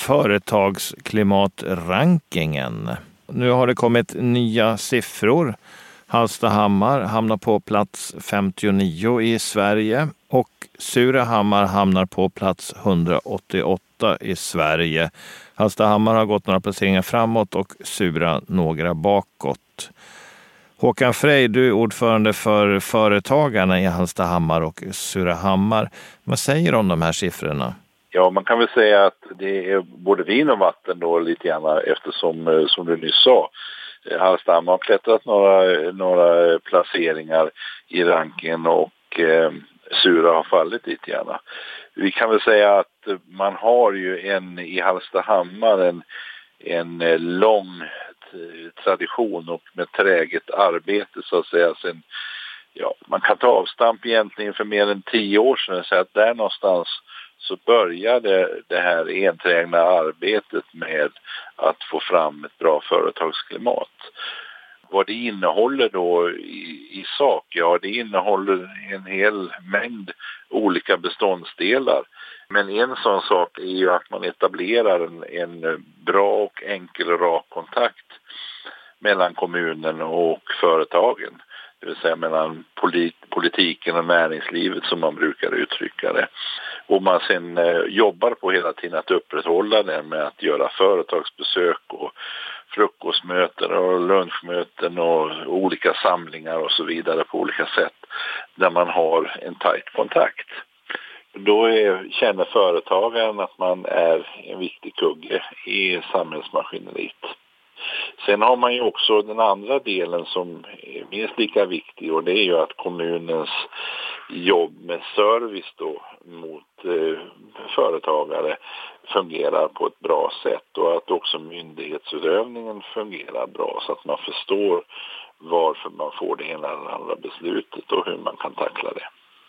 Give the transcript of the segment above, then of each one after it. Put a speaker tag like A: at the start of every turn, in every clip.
A: företagsklimatrankingen. Nu har det kommit nya siffror. Hallstahammar hamnar på plats 59 i Sverige och Surahammar hamnar på plats 188 i Sverige. Hallstahammar har gått några placeringar framåt och Sura några bakåt. Håkan Frey, du är ordförande för företagarna i Hallstahammar och Surahammar. Vad säger du om de här siffrorna?
B: Ja, man kan väl säga att det är både vin och vatten då lite grann eftersom, som du nyss sa, Hallstahammar har klättrat några placeringar i rankingen och Sura har fallit lite grann. Vi kan väl säga att man har ju i Hallstahammar en lång tradition och med träget arbete så att säga. Man kan ta avstamp egentligen för mer än 10 år sedan, så att där någonstans så började det här enträgna arbetet med att få fram ett bra företagsklimat. Vad det innehåller då i sak? Ja, det innehåller en hel mängd olika beståndsdelar. Men en sån sak är ju att man etablerar en bra och enkel och rak kontakt mellan kommunen och företagen. Det vill säga mellan politiken och näringslivet som man brukar uttrycka det. Och man sen jobbar på hela tiden att upprätthålla det med att göra företagsbesök och frukostmöten och lunchmöten och olika samlingar och så vidare på olika sätt där man har en tajt kontakt. Då känner företagaren att man är en viktig kugge i samhällsmaskineriet. Sen har man ju också den andra delen som är minst lika viktig, och det är ju att kommunens jobb med service då mot företagare fungerar på ett bra sätt, och att också myndighetsutövningen fungerar bra så att man förstår varför man får det ena eller andra beslutet och hur man kan tackla det.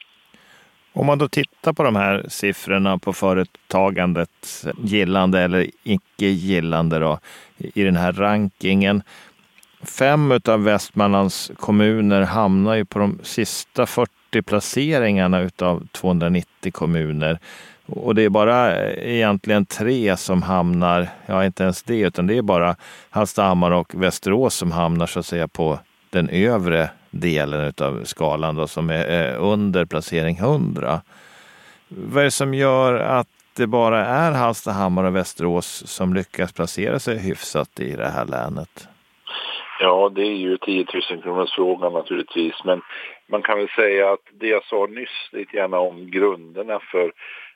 A: Om man då tittar på de här siffrorna på företagandets gillande eller icke-gillande då, i den här rankingen. 5 av Västmanlands kommuner hamnar ju på de sista 40 placeringarna utav 290 kommuner. Och det är bara egentligen 3 som hamnar, inte ens det, utan det är bara Hallstahammar och Västerås som hamnar så att säga på den övre delen av skalan då, som är under placering 100. Vad är det som gör att det bara är Hallstahammar och Västerås som lyckas placera sig hyfsat i det här länet?
B: Ja, det är ju 10 000 kronors frågan naturligtvis, men man kan väl säga att det jag sa nyss lite grann om grunderna för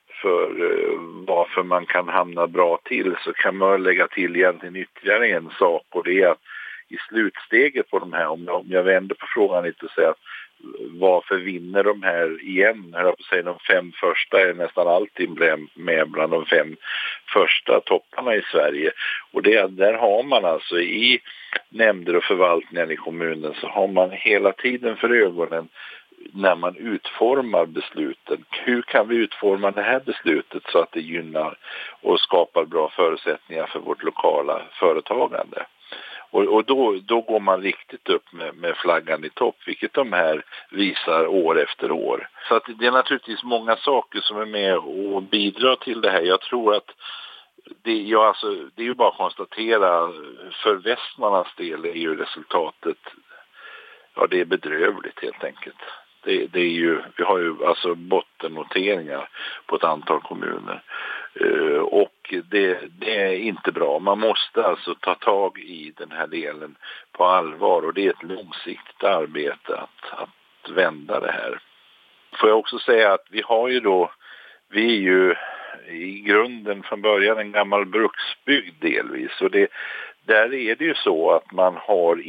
B: varför man kan hamna bra till, så kan man lägga till egentligen ytterligare en sak, och det är att i slutsteget på de här, om jag vänder på frågan lite och säger att varför vinner de här igen? Jag på säga, de 5 första är nästan alltid med bland de 5 första topparna i Sverige. Och där har man alltså i nämnder och förvaltningar i kommunen, så har man hela tiden för ögonen när man utformar besluten. Hur kan vi utforma det här beslutet så att det gynnar och skapar bra förutsättningar för vårt lokala företagande? Och då går man riktigt upp med flaggan i topp, vilket de här visar år efter år. Så att det är naturligtvis många saker som är med och bidrar till det här. Jag tror att det är ju bara att konstatera, för Västmanlands del är ju resultatet, det är bedrövligt helt enkelt. Det är ju, vi har ju alltså bottennoteringar på ett antal kommuner. Och det är inte bra. Man måste alltså ta tag i den här delen på allvar, och det är ett långsiktigt arbete att vända det här. Får jag också säga att vi är ju i grunden från början en gammal bruksbygd delvis, och där är det ju så att man har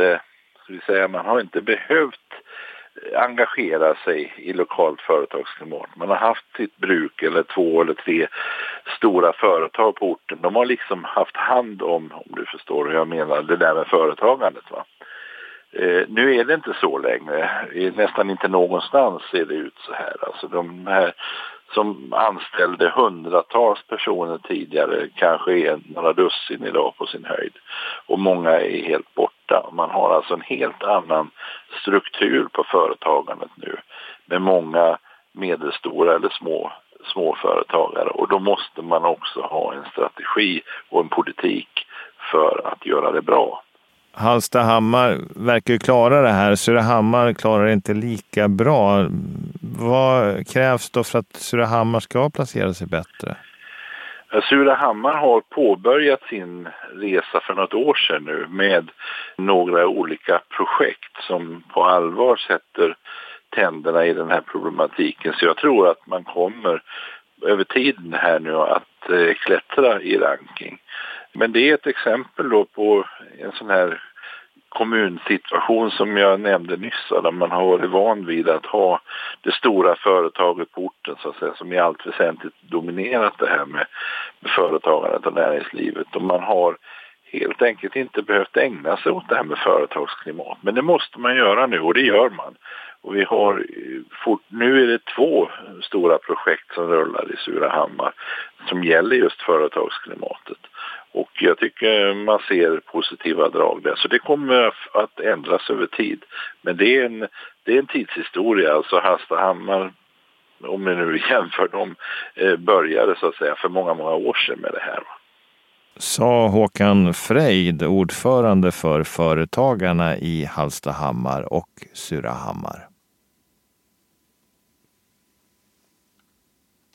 B: inte behövt engagera sig i lokalt företagsklimat. Man har haft sitt bruk eller 2 eller 3 stora företag på orten. De har liksom haft hand om du förstår hur jag menar, det där med företagandet, va. Nu är det inte så längre. Nästan inte någonstans ser det ut så här. Alltså de här som anställde hundratals personer tidigare kanske är några dussin idag på sin höjd. Och många är helt borta. Man har alltså en helt annan struktur på företagandet nu, med många medelstora eller små företagare. Och då måste man också ha en strategi strategi och en politik för att göra det bra.
A: Hallstahammar verkar ju klara det här. Surahammar klarar det inte lika bra. Vad krävs då för att Surahammar ska placera sig bättre?
B: Surahammar har påbörjat sin resa för något år sedan nu med några olika projekt som på allvar sätter tänderna i den här problematiken. Så jag tror att man kommer över tiden här nu att klättra i ranking. Men det är ett exempel då på en sån här kommunsituation som jag nämnde nyss, där man har varit van vid att ha det stora företaget på orten så att säga, som i allt väsentligt dominerat det här med företagandet och näringslivet. Och man har helt enkelt inte behövt ägna sig åt det här med företagsklimat. Men det måste man göra nu, och det gör man. Och vi har nu är det 2 stora projekt som rullar i Surahammar som gäller just företagsklimatet. Och jag tycker man ser positiva drag där. Så det kommer att ändras över tid. Men det är en tidshistoria. Alltså Hallstahammar, om vi nu jämför dem, började så att säga för många år sedan med det här.
A: Sa Håkan Freid, ordförande för företagarna i Hallstahammar och Surahammar.